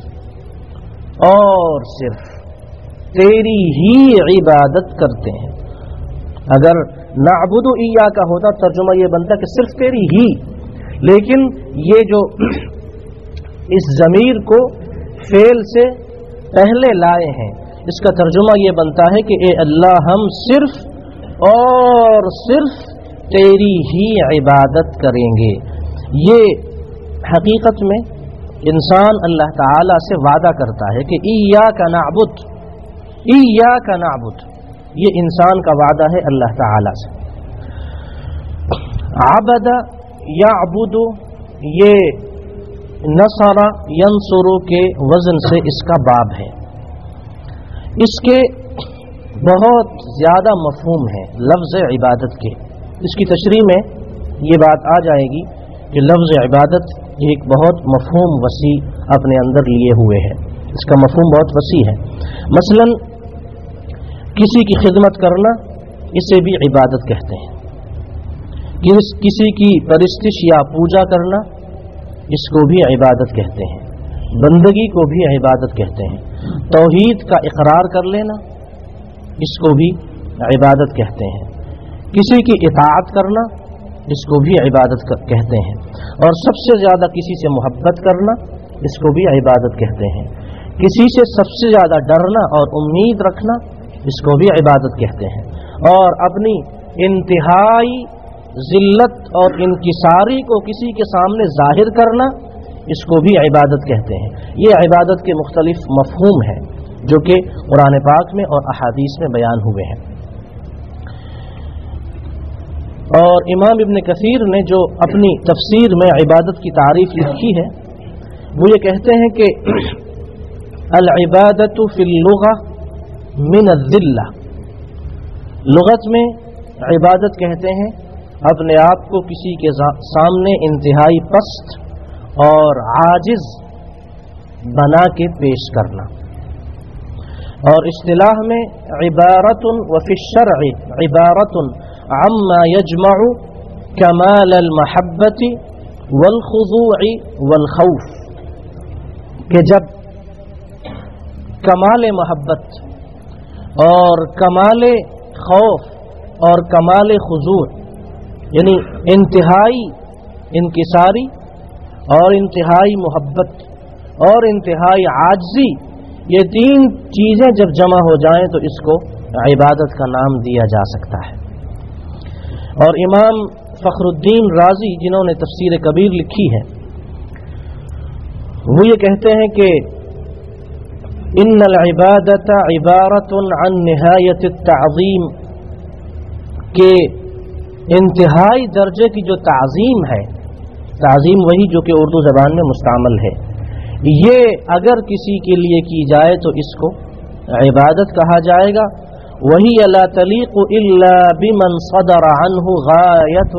A: اور صرف تیری ہی عبادت کرتے ہیں. اگر نعبد ایاک ہوتا ترجمہ یہ بنتا کہ صرف تیری ہی, لیکن یہ جو اس ضمیر کو فعل سے پہلے لائے ہیں اس کا ترجمہ یہ بنتا ہے کہ اے اللہ ہم صرف اور صرف تیری ہی عبادت کریں گے. یہ حقیقت میں انسان اللہ تعالی سے وعدہ کرتا ہے کہ ایاک نعبد, ایاک نعبد, یہ انسان کا وعدہ ہے اللہ تعالی سے. عبد یعبد یہ نصر ینصر کے وزن سے اس کا باب ہے. اس کے بہت زیادہ مفہوم ہیں لفظ عبادت کے. اس کی تشریح میں یہ بات آ جائے گی کہ لفظ عبادت ایک بہت مفہوم وسیع اپنے اندر لیے ہوئے ہے. اس کا مفہوم بہت وسیع ہے. مثلا کسی کی خدمت کرنا اسے بھی عبادت کہتے ہیں. کسی کی پرستش یا پوجا کرنا اس کو بھی عبادت کہتے ہیں. بندگی کو بھی عبادت کہتے ہیں. توحید کا اقرار کر لینا اس کو بھی عبادت کہتے ہیں. کسی کی اطاعت کرنا اس کو بھی عبادت کہتے ہیں. اور سب سے زیادہ کسی سے محبت کرنا اس کو بھی عبادت کہتے ہیں. کسی سے سب سے زیادہ ڈرنا اور امید رکھنا اس کو بھی عبادت کہتے ہیں. اور اپنی انتہائی ذلت اور انکساری کو کسی کے سامنے ظاہر کرنا اس کو بھی عبادت کہتے ہیں. یہ عبادت کے مختلف مفہوم ہیں جو کہ قرآن پاک میں اور احادیث میں بیان ہوئے ہیں. اور امام ابن کثیر نے جو اپنی تفسیر میں عبادت کی تعریف لکھی ہے وہ یہ کہتے ہیں کہ العبادت فی اللغہ من الذلہ. لغت میں عبادت کہتے ہیں اپنے آپ کو کسی کے سامنے انتہائی پست اور عاجز بنا کے پیش کرنا. اور اصطلاح میں عبارت وفی الشرع عبارت عما یجمع کمال المحبت والخضوع والخوف, کہ جب کمال محبت اور کمال خوف اور کمال خضوع، یعنی انتہائی انکساری اور انتہائی محبت اور انتہائی عاجزی، یہ تین چیزیں جب جمع ہو جائیں تو اس کو عبادت کا نام دیا جا سکتا ہے۔ اور امام فخر الدین رازی جنہوں نے تفسیر کبیر لکھی ہے، وہ یہ کہتے ہیں کہ ان العبادت عبارت عن نہایت التعظیم، کہ انتہائی درجے کی جو تعظیم ہے، تعظیم وہی جو کہ اردو زبان میں مستعمل ہے، یہ اگر کسی کے لیے کی جائے تو اس کو عبادت کہا جائے گا۔ وہی لا تلیق الا بمن صدر عنہ غایت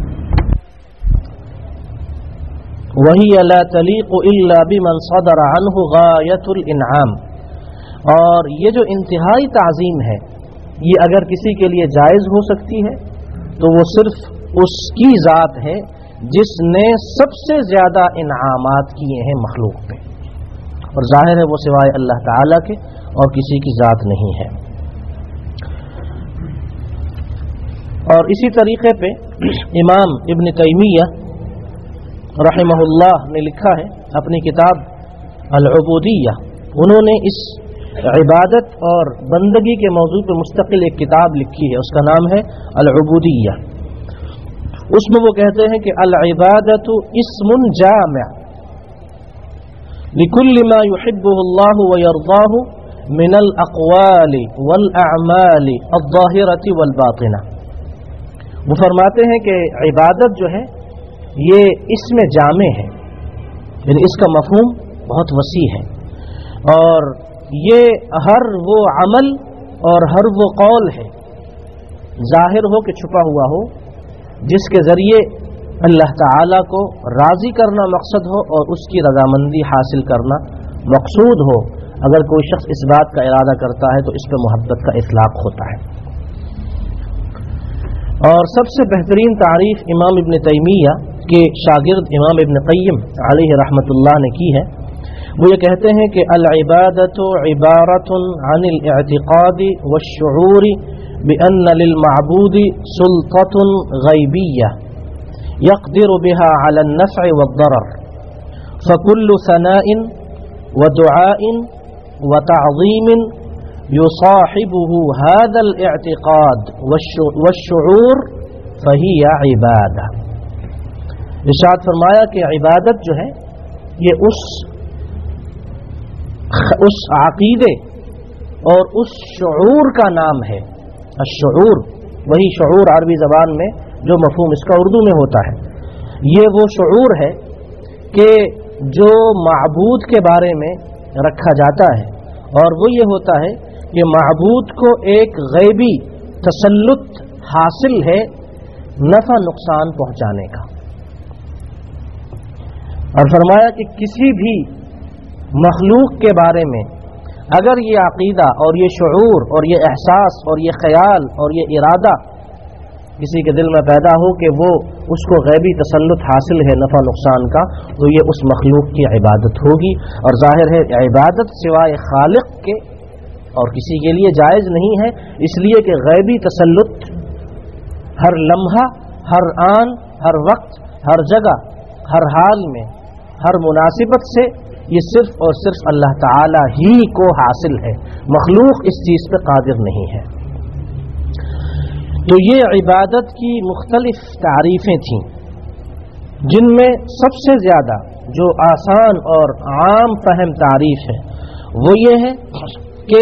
A: وہی لا تلیق الا بمن صدر عنہ غایت الانعام، اور یہ جو انتہائی تعظیم ہے یہ اگر کسی کے لیے جائز ہو سکتی ہے تو وہ صرف اس کی ذات ہے جس نے سب سے زیادہ انعامات کیے ہیں مخلوق پہ، اور ظاہر ہے وہ سوائے اللہ تعالیٰ کے اور کسی کی ذات نہیں ہے۔ اور اسی طریقے پہ امام ابن تیمیہ رحمہ اللہ نے لکھا ہے اپنی کتاب العبودیہ، انہوں نے اس عبادت اور بندگی کے موضوع پہ مستقل ایک کتاب لکھی ہے، اس کا نام ہے العبودیہ۔ اس میں وہ کہتے ہیں کہ العبادت اسم جامع لكل ما يحبه الله ويرضاه من الاقوال والاعمال الظاهرة والباطنة۔ وہ فرماتے ہیں کہ عبادت جو ہے یہ اسم جامع ہے، یعنی اس کا مفہوم بہت وسیع ہے، اور یہ ہر وہ عمل اور ہر وہ قول ہے، ظاہر ہو کہ چھپا ہوا ہو، جس کے ذریعے اللہ تعالیٰ کو راضی کرنا مقصد ہو اور اس کی رضامندی حاصل کرنا مقصود ہو۔ اگر کوئی شخص اس بات کا ارادہ کرتا ہے تو اس پہ محبت کا اطلاق ہوتا ہے۔ اور سب سے بہترین تعریف امام ابن تیمیہ کے شاگرد امام ابن قیم علیہ رحمۃ اللہ نے کی ہے، وہ یہ کہتے ہیں کہ العبادت عبارت عن الاعتقاد والشعور بأن للمعبود سلطة غیبیہ يقدر بها على النفع والضرر، فكل ثناء ودعاء وتعظيم يصاحبه هذا الاعتقاد والشعور فهي عبادة۔ ارشاد فرمایا کہ عبادت جو ہے یہ اس عقیدے اور اس شعور کا نام ہے۔ الشعور وہی شعور عربی زبان میں جو مفہوم اس کا اردو میں ہوتا ہے، یہ وہ شعور ہے کہ جو معبود کے بارے میں رکھا جاتا ہے، اور وہ یہ ہوتا ہے کہ معبود کو ایک غیبی تسلط حاصل ہے نفع نقصان پہنچانے کا۔ اور فرمایا کہ کسی بھی مخلوق کے بارے میں اگر یہ عقیدہ اور یہ شعور اور یہ احساس اور یہ خیال اور یہ ارادہ کسی کے دل میں پیدا ہو کہ وہ اس کو غیبی تسلط حاصل ہے نفع نقصان کا، تو یہ اس مخلوق کی عبادت ہوگی۔ اور ظاہر ہے عبادت سوائے خالق کے اور کسی کے لیے جائز نہیں ہے، اس لیے کہ غیبی تسلط ہر لمحہ، ہر آن، ہر وقت، ہر جگہ، ہر حال میں، ہر مناسبت سے یہ صرف اور صرف اللہ تعالی ہی کو حاصل ہے، مخلوق اس چیز پہ قادر نہیں ہے۔ تو یہ عبادت کی مختلف تعریفیں تھیں، جن میں سب سے زیادہ جو آسان اور عام فہم تعریف ہے وہ یہ ہے کہ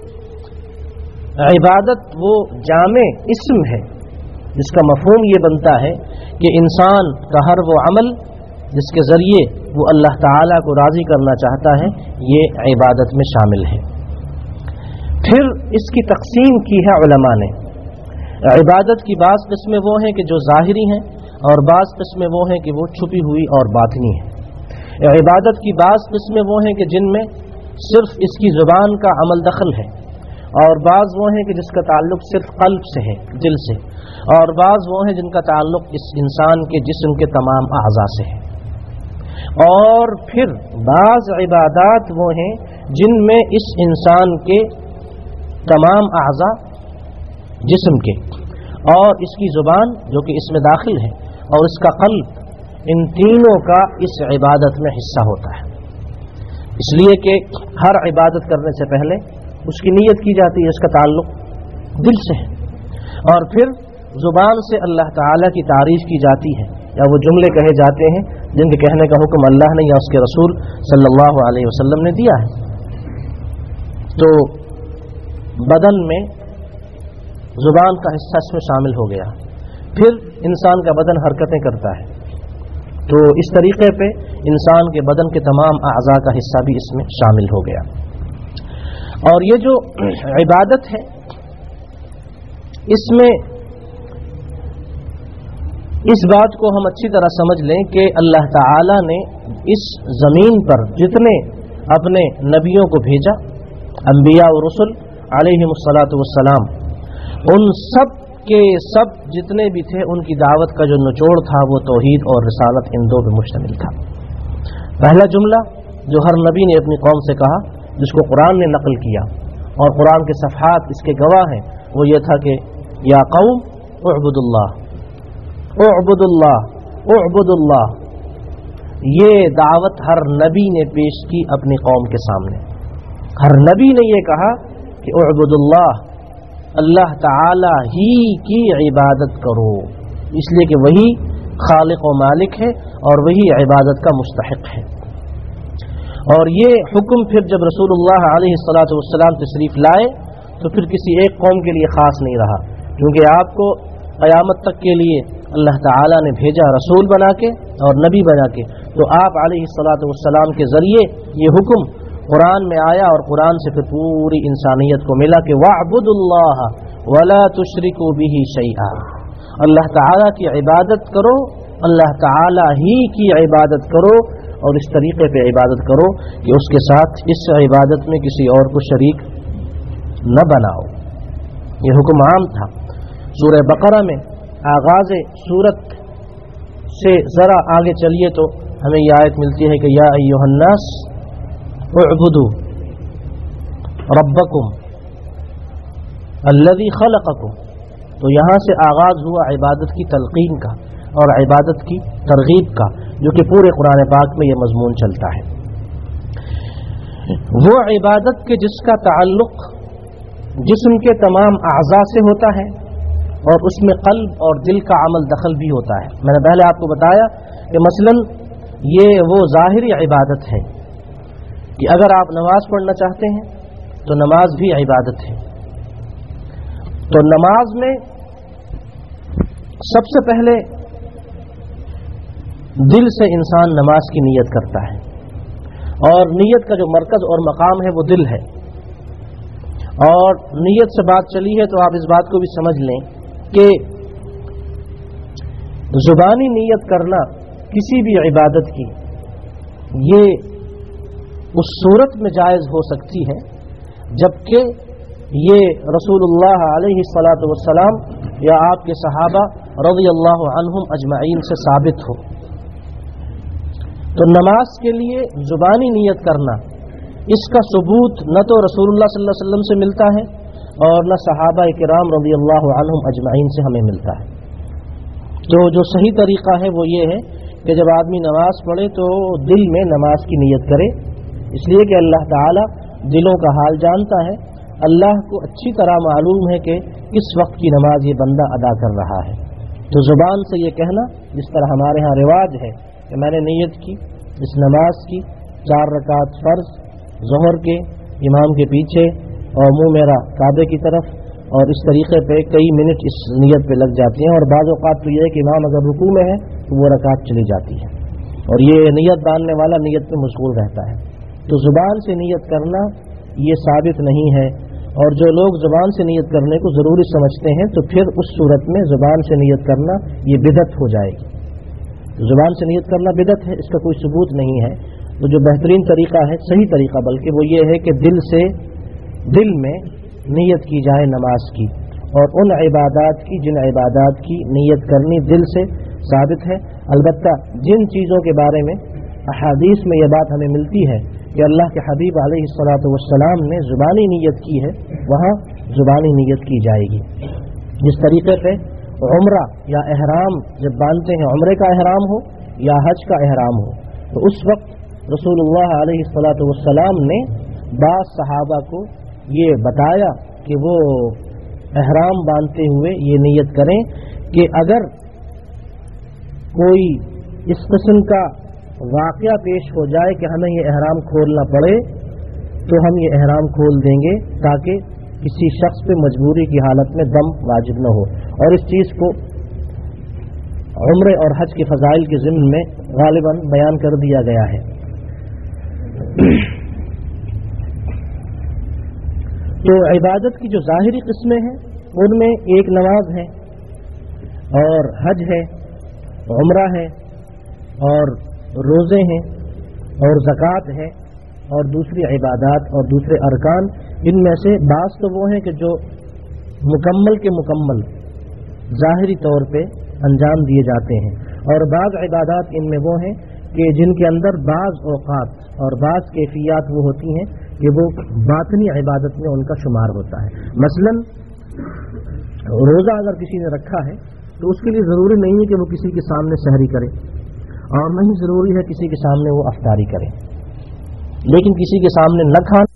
A: عبادت وہ جامع اسم ہے جس کا مفہوم یہ بنتا ہے کہ انسان کا ہر وہ عمل جس کے ذریعے وہ اللہ تعالیٰ کو راضی کرنا چاہتا ہے یہ عبادت میں شامل ہے۔ پھر اس کی تقسیم کی ہے علماء نے۔ عبادت کی بعض قسمیں وہ ہیں کہ جو ظاہری ہیں، اور بعض قسمیں وہ ہیں کہ وہ چھپی ہوئی اور باطنی ہیں۔ عبادت کی بعض قسمیں وہ ہیں کہ جن میں صرف اس کی زبان کا عمل دخل ہے، اور بعض وہ ہیں کہ جس کا تعلق صرف قلب سے ہے، دل سے، اور بعض وہ ہیں جن کا تعلق اس انسان کے جسم کے تمام اعضاء سے ہے، اور پھر بعض عبادات وہ ہیں جن میں اس انسان کے तमाम आज़ा जिस्म के, और इसकी ज़ुबान जो कि इसमें दाखिल है, और इसका क़ल्ब, इन तीनों का इस इबादत में हिस्सा होता है। इसलिए कि हर इबादत करने से पहले उसकी नीयत की जाती है, इसका ताल्लुक़ दिल से है, और फिर ज़ुबान से अल्लाह ताला की तारीफ़ की जाती है, या वो जुमले कहे जाते हैं जिनके कहने का हुक्म अल्लाह ने या उसके रसूल सल्लल्लाहु अलैहि वसल्लम ने दिया है। तो बदन में ज़ुबान का हिस्सा इसमें शामिल हो गया, फिर इंसान का बदन हरकतें करता है, तो इस तरीके पे इंसान के बदन के तमाम आज़ा का हिस्सा भी इसमें शामिल हो गया। और ये जो इबादत है, इसमें इस बात को हम अच्छी तरह समझ लें कि अल्लाह ताला ने इस ज़मीन पर जितने अपने नबियों को भेजा, अंबिया और रसूल अलैहिमुस्सलातु वस्सलाम, उन सब के सब जितने भी थे, उनकी दावत का जो निचोड़ था वो तौहीद और रिसालत, इन दो पे मुश्तमिल था। पहला जुमला जो हर नबी ने अपनी कौम से कहा, जिसको कुरान ने नकल किया और कुरान के सफ़हात इसके गवाह हैं, वो ये था कि या कौम उअबुदुल्लाह उअबुदुल्लाह उअबुदुल्लाह। ये दावत हर नबी ने पेश की अपनी कौम के सामने। हर नबी ने ये कहा कि उअबुदुल्लाह, अल्लाह ताला ही की इबादत करो, इसलिए कि वही खालिक व मालिक है और वही इबादत का मुस्तहिक है। और ये हुक्म फिर जब रसूलुल्लाह अलैहिस्सलातु वस्सलाम तशरीफ लाए तो फिर किसी एक कौम के लिए ख़ास नहीं रहा, क्योंकि आपको क़यामत तक के लिए अल्लाह ताला ने भेजा रसूल बना के और नबी बना के। तो आप अलैहिस्सलातु वस्सलाम के ज़रिए ये हुक्म कुरान में आया और कुरान से फिर पूरी इंसानियत को मिला कि वअबुदुल्लाह वला तुशरिकू बिही शैआ, अल्लाह ताला की इबादत करो, अल्लाह ताला ही की इबादत करो, और इस तरीके पे इबादत करो कि उसके साथ इस इबादत में किसी और को शरीक न बनाओ। ये हुक्म आम था। सूरह बकरा में आगाज़ सूरत से ज़रा आगे चलिए तो हमें यह आयत मिलती है कि या अय्युहन्नास उअबुदू रब्बकुम अल्लज़ी खलक़कुम। तो यहाँ से आगाज़ हुआ इबादत की तलक़ीन का और इबादत की तरगीब का, जो कि पूरे कुरान पाक में यह मज़मून चलता है। वो इबादत के जिसका ताल्लुक़ जिस्म के तमाम आज़ा से होता है और उसमें क़ल्ब और दिल का अमल दखल भी होता है। मैंने पहले आपको बताया कि मसलन ये वो ज़ाहिरी इबादत है कि अगर आप नमाज पढ़ना चाहते हैं तो नमाज भी इबादत है। तो नमाज में सबसे पहले दिल से इंसान नमाज की नीयत करता है, और नीयत का जो मरकज़ और मकाम है वो दिल है। और नीयत से बात चली है तो आप इस बात को भी समझ लें कि ज़ुबानी नीयत करना किसी भी इबादत की ये उस सूरत में जायज़ हो सकती है जबकि ये रसूलुल्लाह अलैहिस्सलातु वस्सलाम या आपके सहाबा रज़ियल्लाहु अन्हुम अजमईन से साबित हो। तो नमाज के लिए ज़ुबानी नीयत करना, इसका सबूत न तो रसूलुल्लाह सल्लल्लाहु अलैहि वसल्लम से मिलता है और न सहाबा किराम रज़ियल्लाहु अन्हुम अजमईन से हमें मिलता है। तो जो सही तरीक़ा है वो ये है कि जब आदमी नमाज पढ़े तो दिल में नमाज की नीयत करे, इसलिए कि अल्लाह ताला दिलों का हाल जानता है। अल्लाह को अच्छी तरह मालूम है कि किस वक्त की नमाज ये बंदा अदा कर रहा है। तो ज़ुबान से ये कहना, जिस तरह हमारे यहाँ रिवाज है कि मैंने नीयत की इस नमाज की 4 रकात फ़र्ज़ ज़ोहर के इमाम के पीछे और मुँह मेरा काबे की तरफ, और इस तरीक़े पे कई मिनट इस नीयत पे लग जाती हैं। और बाज़ औक़ात तो ये है कि इमाम अगर रुकू में है तो वो रकात चली जाती है और ये नीयत बांधने वाला नीयत पे मशगूल रहता है। तो ज़ुबान से नीयत करना ये साबित नहीं है, और जो लोग ज़ुबान से नीयत करने को ज़रूरी समझते हैं तो फिर उस सूरत में ज़ुबान से नीयत करना ये बिदअत हो जाएगी। ज़ुबान से नीयत करना बिदअत है, इसका कोई सबूत नहीं है। तो जो बेहतरीन तरीक़ा है, सही तरीक़ा बल्कि, वो ये है कि दिल में नीयत की जाए नमाज की, और उन इबादात की जिन इबादात की नीयत करनी दिल से साबित है। अलबत्ता जिन चीज़ों के बारे में अहादीस में यह बात हमें मिलती है کہ اللہ کے حبیب علیہ السلام نے زبانی نیت کی ہے وہاں زبانی نیت کی جائے گی. جس طریقے سے عمرہ یا احرام جب باندھتے ہیں، عمرے کا احرام ہو یا حج کا احرام ہو، تو اس وقت رسول اللہ علیہ السلام نے بعض صحابہ کو یہ بتایا کہ وہ احرام باندھتے ہوئے یہ نیت کریں کہ اگر کوئی اس قسم کا واقعہ پیش ہو جائے کہ ہمیں یہ احرام کھولنا پڑے تو ہم یہ احرام کھول دیں گے تاکہ کسی شخص پہ مجبوری کی حالت میں دم واجب نہ ہو. اور اس چیز کو عمرے اور حج کے فضائل کے ضمن میں غالباً بیان کر دیا گیا ہے. تو عبادت کی جو ظاہری قسمیں ہیں ان میں ایک نماز ہے اور حج ہے، عمرہ ہے اور روزے ہیں اور زکوٰۃ ہے اور دوسری عبادات اور دوسرے ارکان. ان میں سے بعض تو وہ ہیں کہ جو مکمل کے مکمل ظاہری طور پہ انجام دیے جاتے ہیں، اور بعض عبادات ان میں وہ ہیں کہ جن کے اندر بعض اوقات اور بعض کیفیات وہ ہوتی ہیں کہ وہ باطنی عبادت میں ان کا شمار ہوتا ہے. مثلا روزہ اگر کسی نے رکھا ہے تو اس کے لیے ضروری نہیں ہے کہ وہ کسی کے سامنے سحری کرے اور نہیں ضروری ہے کسی کے سامنے وہ افطاری کرے، لیکن کسی کے سامنے نہ کھانا